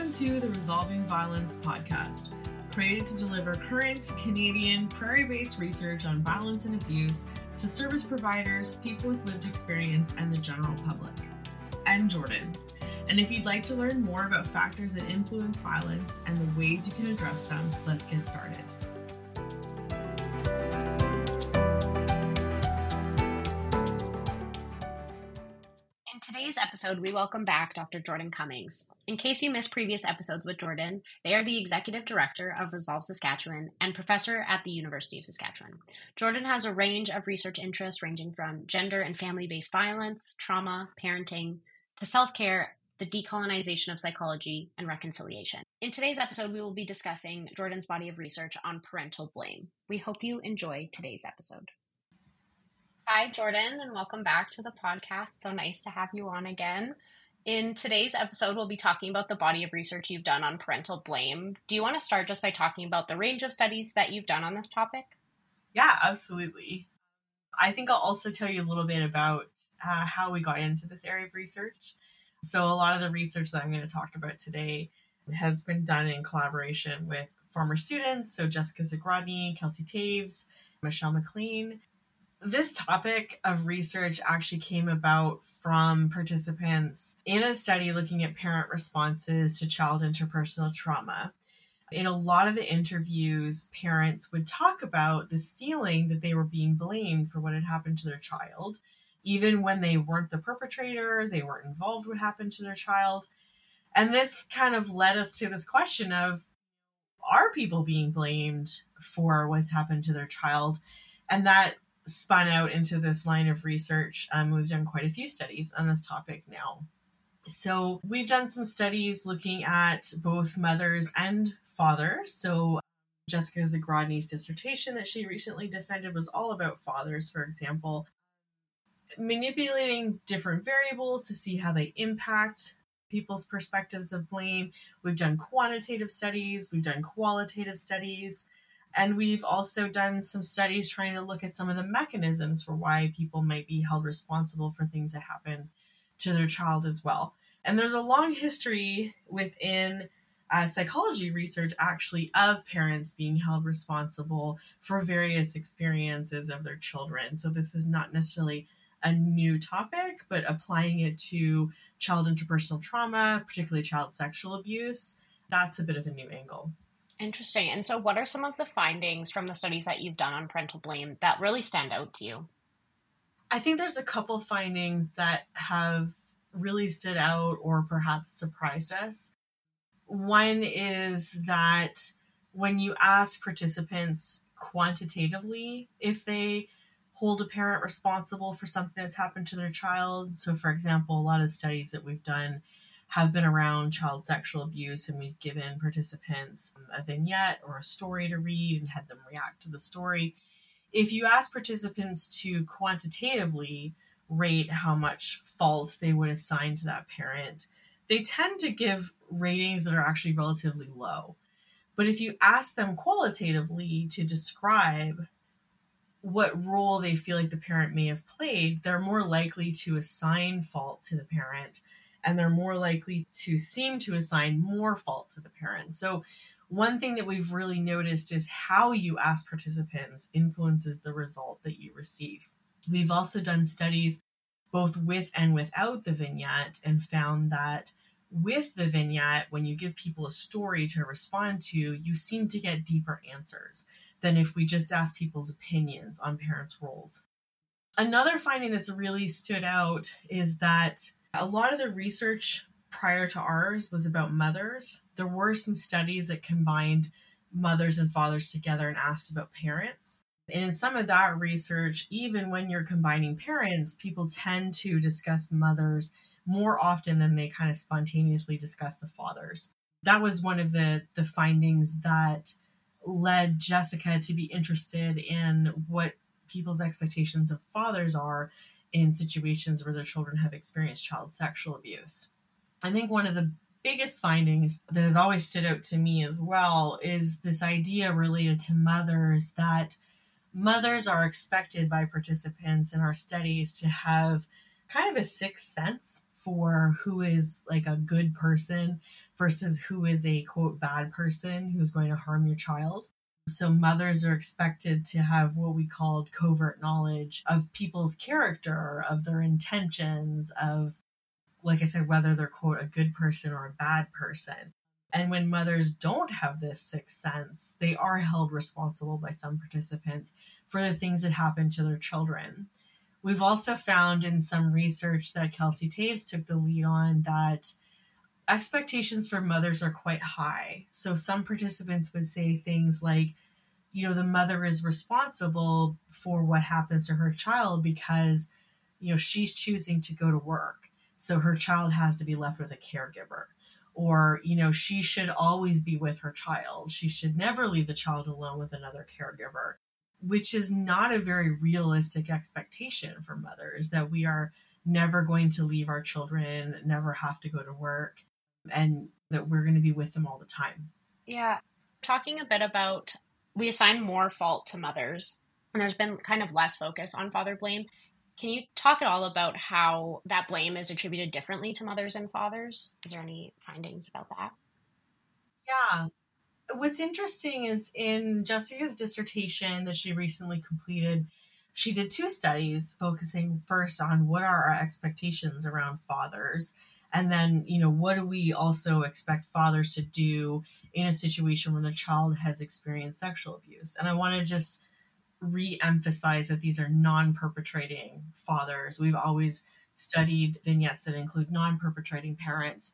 Welcome to the Resolving Violence podcast, created to deliver current Canadian prairie-based research on violence and abuse to service providers, people with lived experience, and the general public. I'm Jordan, and if you'd like to learn more about factors that influence violence and the ways you can address them, let's get started. In today's episode, we welcome back Dr. Jordan Cummings. In case you missed previous episodes with Jordan, they are the Executive Director of Resolve Saskatchewan and Professor at the University of Saskatchewan. Jordan has a range of research interests ranging from gender and family-based violence, trauma, parenting, to self-care, the decolonization of psychology, and reconciliation. In today's episode, we will be discussing Jordan's body of research on parental blame. We hope you enjoy today's episode. Hi, Jordan, and welcome back to the podcast. So nice to have you on again. In today's episode, we'll be talking about the body of research you've done on parental blame. Do you want to start just by talking about the range of studies that you've done on this topic? Yeah, absolutely. I think I'll also tell you a little bit about how we got into this area of research. So a lot of the research that I'm going to talk about today has been done in collaboration with former students, so Jessica Zagrodny, Kelsey Taves, Michelle McLean. This topic of research actually came about from participants in a study looking at parent responses to child interpersonal trauma. In a lot of the interviews, parents would talk about this feeling that they were being blamed for what had happened to their child. Even when they weren't the perpetrator, they weren't involved with what happened to their child. And this kind of led us to this question of, are people being blamed for what's happened to their child? And that spun out into this line of research. We've done quite a few studies on this topic now. So we've done some studies looking at both mothers and fathers. So Jessica Zagrodny's dissertation that she recently defended was all about fathers, for example, manipulating different variables to see how they impact people's perspectives of blame. We've done quantitative studies, we've done qualitative studies, and we've also done some studies trying to look at some of the mechanisms for why people might be held responsible for things that happen to their child as well. And there's a long history within psychology research, actually, of parents being held responsible for various experiences of their children. So this is not necessarily a new topic, but applying it to child interpersonal trauma, particularly child sexual abuse, that's a bit of a new angle. Interesting. And so what are some of the findings from the studies that you've done on parental blame that really stand out to you? I think there's a couple findings that have really stood out or perhaps surprised us. One is that when you ask participants quantitatively if they hold a parent responsible for something that's happened to their child, so for example, a lot of studies that we've done have been around child sexual abuse, and we've given participants a vignette or a story to read and had them react to the story. If you ask participants to quantitatively rate how much fault they would assign to that parent, they tend to give ratings that are actually relatively low. But if you ask them qualitatively to describe what role they feel like the parent may have played, they're more likely to assign fault to the parent, and they're more likely to seem to assign more fault to the parent. So one thing that we've really noticed is how you ask participants influences the result that you receive. We've also done studies both with and without the vignette and found that with the vignette, when you give people a story to respond to, you seem to get deeper answers than if we just ask people's opinions on parents' roles. Another finding that's really stood out is that a lot of the research prior to ours was about mothers. There were some studies that combined mothers and fathers together and asked about parents. And in some of that research, even when you're combining parents, people tend to discuss mothers more often than they kind of spontaneously discuss the fathers. That was one of the findings that led Jessica to be interested in what people's expectations of fathers are in situations where their children have experienced child sexual abuse. I think one of the biggest findings that has always stood out to me as well is this idea related to mothers, that mothers are expected by participants in our studies to have kind of a sixth sense for who is like a good person versus who is a quote bad person who's going to harm your child. So mothers are expected to have what we called covert knowledge of people's character, of their intentions, of, like I said, whether they're quote a good person or a bad person. And when mothers don't have this sixth sense, they are held responsible by some participants for the things that happen to their children. We've also found in some research that Kelsey Taves took the lead on that expectations for mothers are quite high. So some participants would say things like, the mother is responsible for what happens to her child because, she's choosing to go to work. So her child has to be left with a caregiver. Or, she should always be with her child. She should never leave the child alone with another caregiver, which is not a very realistic expectation for mothers, that we are never going to leave our children, never have to go to work, and that we're going to be with them all the time. Yeah. Talking a bit about, we assign more fault to mothers, and there's been kind of less focus on father blame. Can you talk at all about how that blame is attributed differently to mothers and fathers? Is there any findings about that? Yeah. What's interesting is in Jessica's dissertation that she recently completed, she did two studies focusing first on what are our expectations around fathers, and then, what do we also expect fathers to do in a situation when the child has experienced sexual abuse. And I want to just re-emphasize that these are non-perpetrating fathers. We've always studied vignettes that include non-perpetrating parents.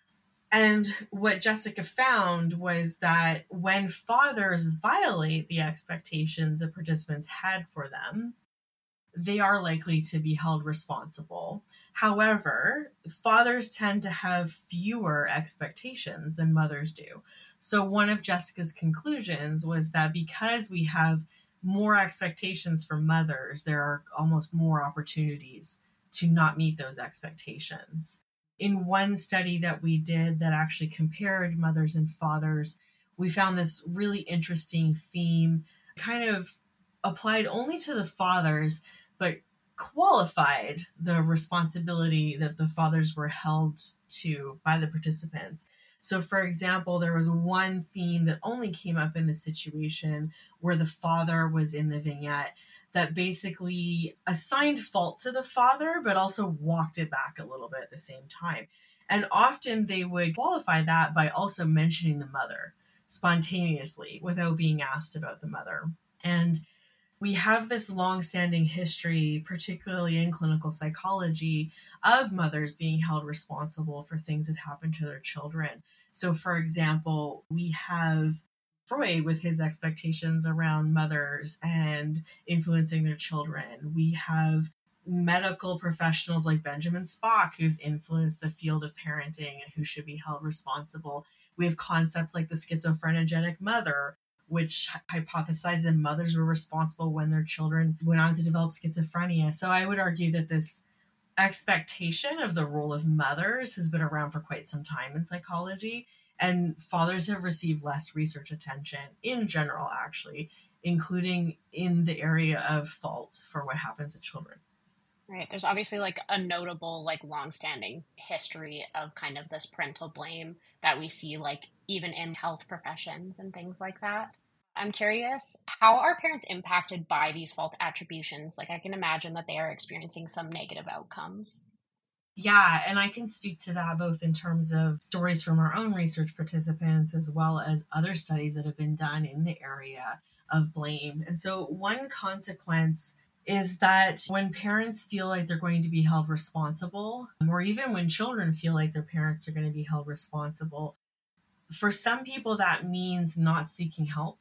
And what Jessica found was that when fathers violate the expectations that participants had for them, they are likely to be held responsible. However, fathers tend to have fewer expectations than mothers do. So one of Jessica's conclusions was that because we have more expectations for mothers, there are almost more opportunities to not meet those expectations. In one study that we did that actually compared mothers and fathers, we found this really interesting theme, kind of applied only to the fathers, but qualified the responsibility that the fathers were held to by the participants. So, for example, there was one theme that only came up in the situation where the father was in the vignette that basically assigned fault to the father, but also walked it back a little bit at the same time. And often they would qualify that by also mentioning the mother spontaneously without being asked about the mother. And we have this long-standing history, particularly in clinical psychology, of mothers being held responsible for things that happen to their children. So, for example, we have Freud with his expectations around mothers and influencing their children. We have medical professionals like Benjamin Spock, who's influenced the field of parenting and who should be held responsible. We have concepts like the schizophrenic mother, which hypothesized that mothers were responsible when their children went on to develop schizophrenia. So I would argue that this expectation of the role of mothers has been around for quite some time in psychology, and fathers have received less research attention in general, actually, including in the area of fault for what happens to children. Right. There's obviously like a notable, like long-standing history of kind of this parental blame that we see like even in health professions and things like that. I'm curious, how are parents impacted by these fault attributions? Like I can imagine that they are experiencing some negative outcomes. Yeah, and I can speak to that both in terms of stories from our own research participants as well as other studies that have been done in the area of blame. And so one consequence is that when parents feel like they're going to be held responsible, or even when children feel like their parents are going to be held responsible, for some people that means not seeking help,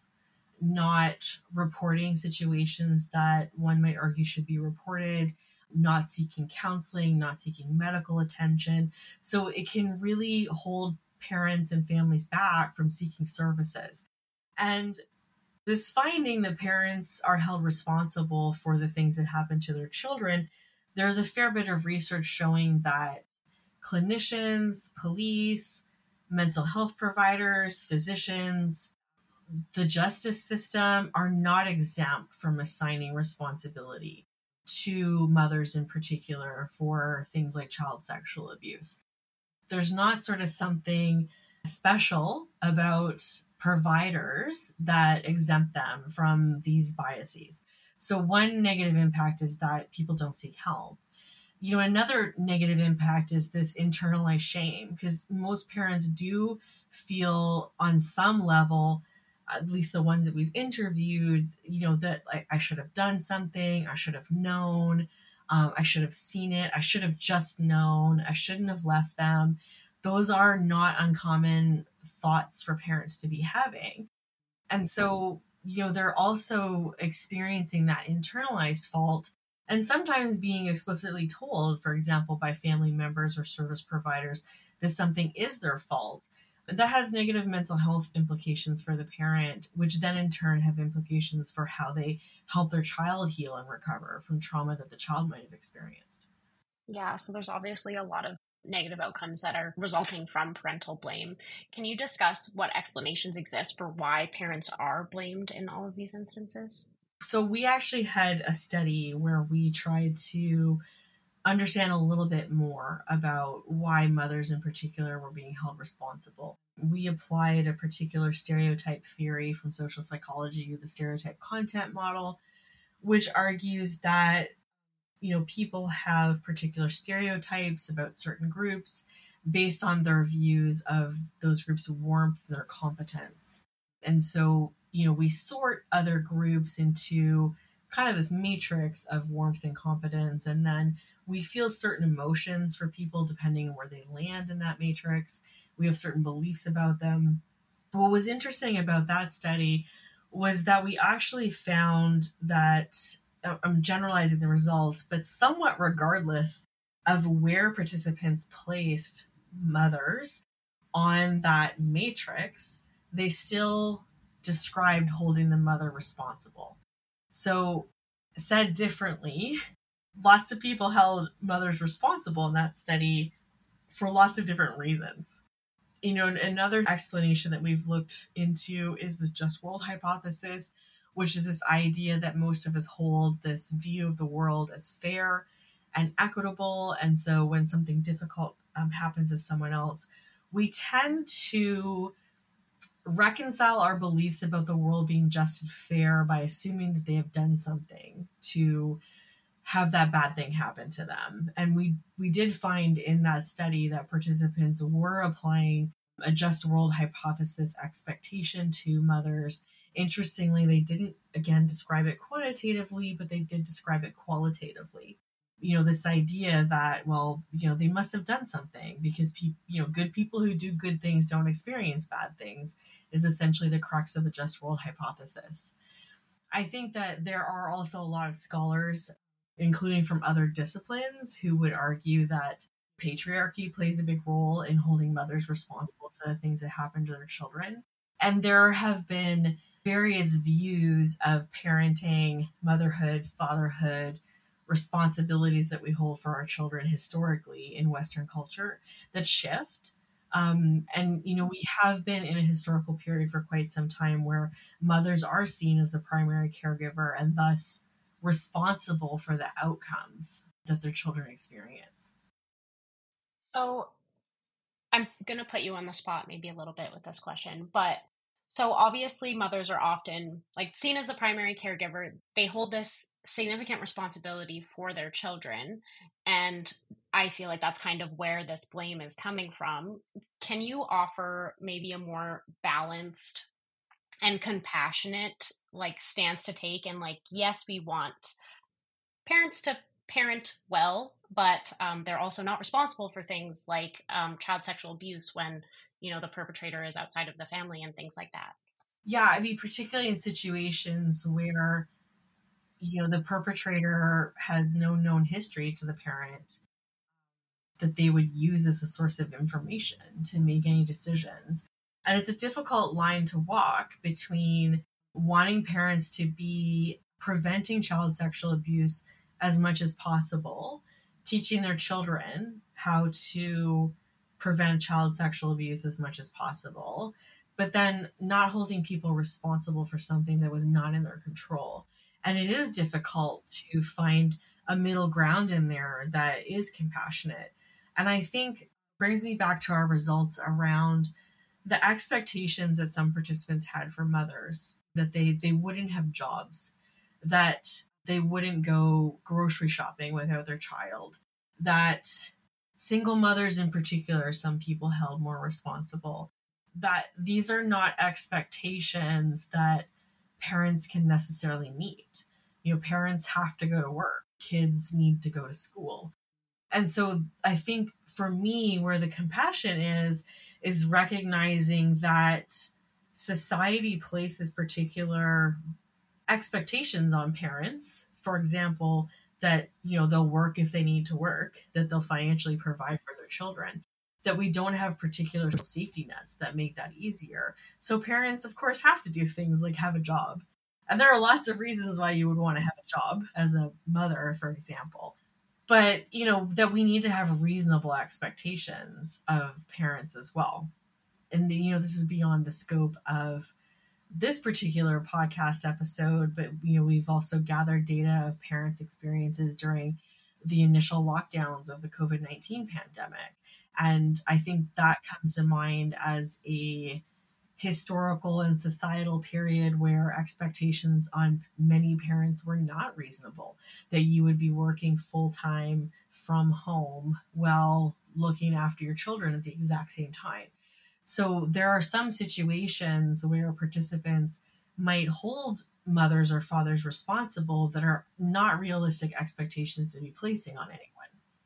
not reporting situations that one might argue should be reported, not seeking counseling, not seeking medical attention. So it can really hold parents and families back from seeking services. And this finding that parents are held responsible for the things that happen to their children, there's a fair bit of research showing that clinicians, police, mental health providers, physicians, the justice system are not exempt from assigning responsibility to mothers in particular for things like child sexual abuse. There's not sort of something special about providers that exempt them from these biases. So, one negative impact is that people don't seek help. Another negative impact is this internalized shame, because most parents do feel on some level, at least the ones that we've interviewed, that like I should have done something, I should have known, I should have seen it, I should have just known, I shouldn't have left them. Those are not uncommon thoughts for parents to be having. And so, they're also experiencing that internalized fault and sometimes being explicitly told, for example, by family members or service providers, that something is their fault. That has negative mental health implications for the parent, which then in turn have implications for how they help their child heal and recover from trauma that the child might have experienced. Yeah, so there's obviously a lot of negative outcomes that are resulting from parental blame. Can you discuss what explanations exist for why parents are blamed in all of these instances? So we actually had a study where we tried to understand a little bit more about why mothers in particular were being held responsible. We applied a particular stereotype theory from social psychology, the stereotype content model, which argues that people have particular stereotypes about certain groups based on their views of those groups' warmth and their competence. And so, we sort other groups into kind of this matrix of warmth and competence. And then we feel certain emotions for people depending on where they land in that matrix. We have certain beliefs about them. What was interesting about that study was that we actually found that I'm generalizing the results, but somewhat regardless of where participants placed mothers on that matrix, they still described holding the mother responsible. So, said differently, lots of people held mothers responsible in that study for lots of different reasons. Another explanation that we've looked into is the just world hypothesis, which is this idea that most of us hold this view of the world as fair and equitable. And so when something difficult happens to someone else, we tend to reconcile our beliefs about the world being just and fair by assuming that they have done something to have that bad thing happen to them. And we did find in that study that participants were applying a just world hypothesis expectation to mothers. Interestingly, they didn't, again, describe it quantitatively, but they did describe it qualitatively. This idea that, well, they must have done something because good people who do good things don't experience bad things is essentially the crux of the just world hypothesis. I think that there are also a lot of scholars, including from other disciplines, who would argue that patriarchy plays a big role in holding mothers responsible for the things that happen to their children. And there have been various views of parenting, motherhood, fatherhood, responsibilities that we hold for our children historically in Western culture that shift. We have been in a historical period for quite some time where mothers are seen as the primary caregiver and thus responsible for the outcomes that their children experience. So I'm going to put you on the spot maybe a little bit with this question, but so obviously mothers are often like seen as the primary caregiver. They hold this significant responsibility for their children, and I feel like that's kind of where this blame is coming from. Can you offer maybe a more balanced and compassionate like stance to take, and like, yes, we want parents to parent well, but they're also not responsible for things like child sexual abuse when the perpetrator is outside of the family and things like that? Yeah, I mean, particularly in situations where the perpetrator has no known history to the parent that they would use as a source of information to make any decisions. And it's a difficult line to walk between wanting parents to be preventing child sexual abuse as much as possible, teaching their children how to prevent child sexual abuse as much as possible, but then not holding people responsible for something that was not in their control. And it is difficult to find a middle ground in there that is compassionate. And I think brings me back to our results around the expectations that some participants had for mothers, that they wouldn't have jobs, that they wouldn't go grocery shopping without their child, that single mothers in particular, some people held more responsible, that these are not expectations that parents can necessarily meet. Parents have to go to work, kids need to go to school. And so I think for me, where the compassion is recognizing that society places particular expectations on parents. For example, that they'll work if they need to work, that they'll financially provide for their children, that we don't have particular safety nets that make that easier. So parents, of course, have to do things like have a job. And there are lots of reasons why you would want to have a job as a mother, for example. But, that we need to have reasonable expectations of parents as well. And, this is beyond the scope of this particular podcast episode, but, we've also gathered data of parents' experiences during the initial lockdowns of the COVID-19 pandemic. And I think that comes to mind as a historical and societal period where expectations on many parents were not reasonable, that you would be working full-time from home while looking after your children at the exact same time. So there are some situations where participants might hold mothers or fathers responsible that are not realistic expectations to be placing on anyone.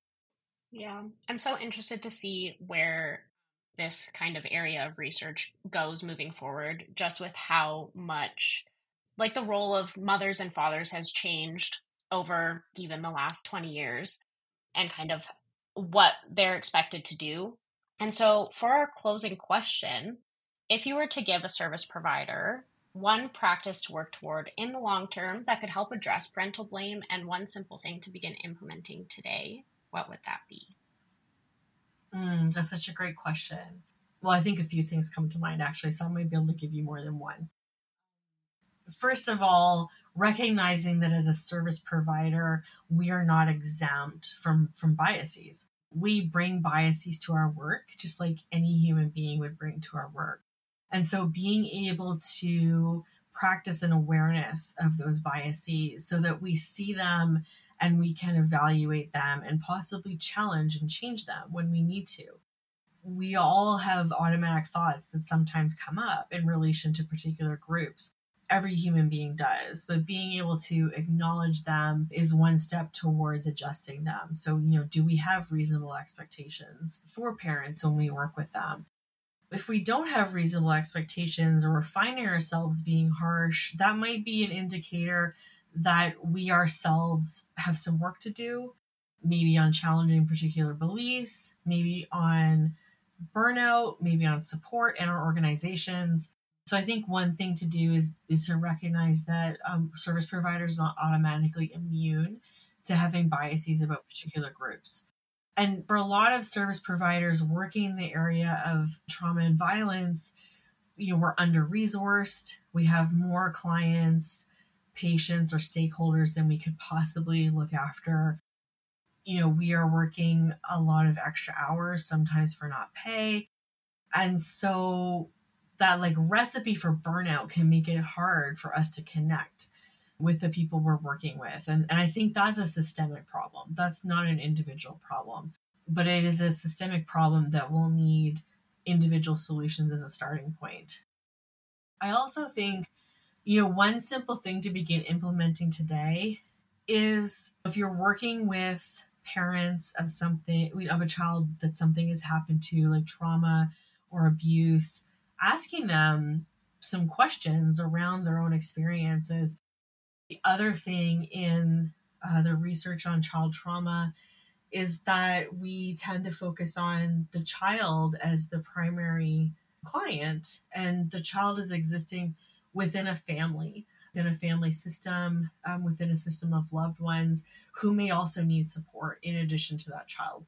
Yeah, I'm so interested to see where this kind of area of research goes moving forward, just with how much like the role of mothers and fathers has changed over even the last 20 years and kind of what they're expected to do. And so for our closing question, if you were to give a service provider one practice to work toward in the long term that could help address parental blame and one simple thing to begin implementing today, what would that be? That's such a great question. Well, I think a few things come to mind, actually, so I might be able to give you more than one. First of all, recognizing that as a service provider, we are not exempt from biases. We bring biases to our work, just like any human being would bring to our work. And so being able to practice an awareness of those biases so that we see them and we can evaluate them and possibly challenge and change them when we need to. We all have automatic thoughts that sometimes come up in relation to particular groups. Every human being does, but being able to acknowledge them is one step towards adjusting them. So, do we have reasonable expectations for parents when we work with them? If we don't have reasonable expectations or we're finding ourselves being harsh, that might be an indicator that we ourselves have some work to do, maybe on challenging particular beliefs, maybe on burnout, maybe on support in our organizations. So I think one thing to do is to recognize that service providers are not automatically immune to having biases about particular groups. And for a lot of service providers working in the area of trauma and violence, we're under-resourced. We have more clients, patients, or stakeholders than we could possibly look after. We are working a lot of extra hours, sometimes for not pay. And so that recipe for burnout can make it hard for us to connect with the people we're working with. And I think that's a systemic problem. That's not an individual problem, but it is a systemic problem that will need individual solutions as a starting point. I also think, one simple thing to begin implementing today is if you're working with parents of a child that something has happened to, like trauma or abuse, asking them some questions around their own experiences. The other thing in the research on child trauma is that we tend to focus on the child as the primary client, and the child is existing within a family system, within a system of loved ones who may also need support in addition to that child.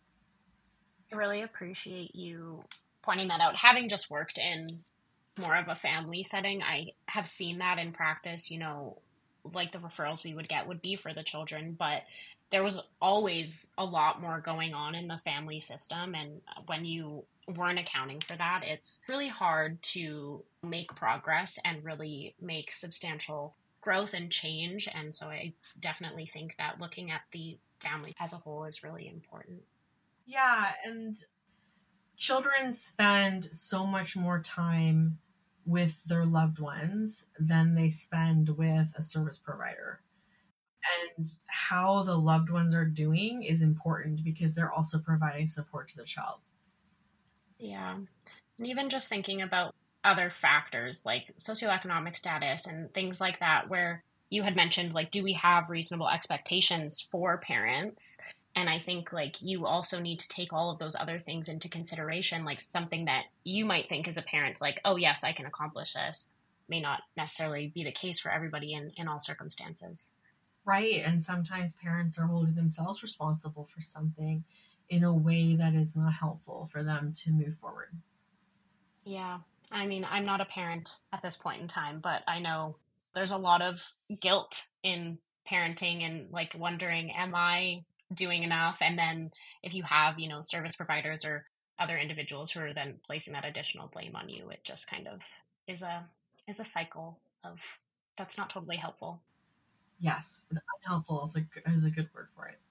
I really appreciate you pointing that out. Having just worked in more of a family setting, I have seen that in practice, like the referrals we would get would be for the children, but there was always a lot more going on in the family system. And when you weren't accounting for that, it's really hard to make progress and really make substantial growth and change. And so I definitely think that looking at the family as a whole is really important. Yeah, and children spend so much more time with their loved ones than they spend with a service provider. And how the loved ones are doing is important because they're also providing support to the child. Yeah. And even just thinking about other factors like socioeconomic status and things like that, where you had mentioned, like, do we have reasonable expectations for parents? And I think like you also need to take all of those other things into consideration, like something that you might think as a parent, like, oh, yes, I can accomplish this, may not necessarily be the case for everybody in all circumstances. Right. And sometimes parents are holding themselves responsible for something in a way that is not helpful for them to move forward. Yeah. I mean, I'm not a parent at this point in time, but I know there's a lot of guilt in parenting and like wondering, am I doing enough? And then if you have, service providers or other individuals who are then placing that additional blame on you, it just kind of is a cycle of that's not totally helpful. Yes, unhelpful is a good word for it.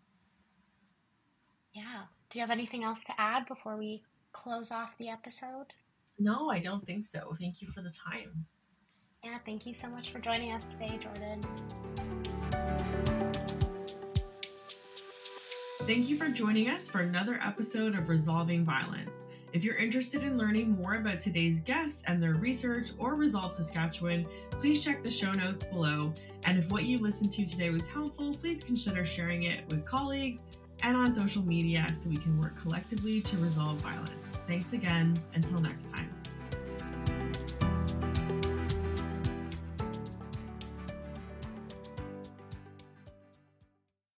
Yeah. Do you have anything else to add before we close off the episode? No, I don't think so. Thank you for the time. Yeah, thank you so much for joining us today, Jordan. Thank you for joining us for another episode of Resolving Violence. If you're interested in learning more about today's guests and their research or Resolve Saskatchewan, please check the show notes below. And if what you listened to today was helpful, please consider sharing it with colleagues and on social media so we can work collectively to resolve violence. Thanks again. Until next time.